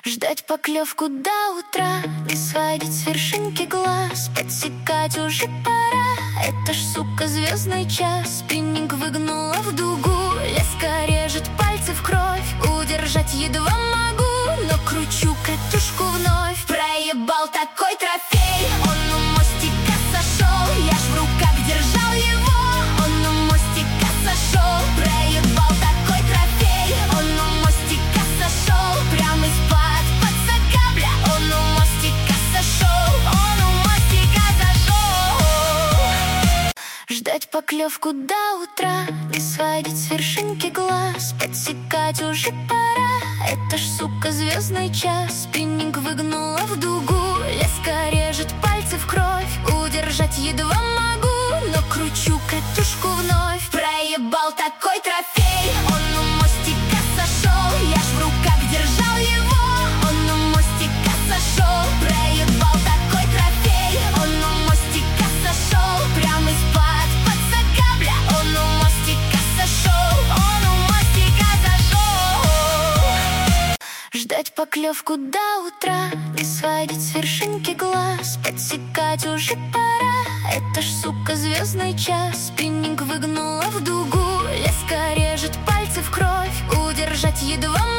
Ждать поклевку до утра, не сводить с вершинки глаз, подсекать уже пора. Это ж, сука, звездный час. Спиннинг выгнула в дугу, леска режет пальцы в кровь. Удержать едва могу, но кручу катушку вновь. Проебал такой трофей, он у мостика сошел. Я ж в руках держал его, он у мостика сошел. Проебал такой трофей, он у мостика сошел. Прям из-под подсокабля, он у мостика сошел. Он у мостика сошел. Ждать поклевку до утра, не сводить с вершинки глаз, подсекать уже пора. Это ж, сука, звездный час. Спиннинг выгнула в дугу, леска режет пальцы в кровь. Удержать едва могу, но кручу катушку вновь. Проебал такой трофей, он у мостика сошел. Я ж в руках держал его, он у мостика сошел. Проебал такой трофей, он у мостика сошел. Прям из-под подсокабля, он у мостика сошел. Он у мостика сошел. Ждать поклевку до утра, не сводить с вершинки глаз, подсекать уже пора. Это ж, сука, звездный час. Спиннинг выгнула в дугу, леска режет пальцы в кровь. Удержать едва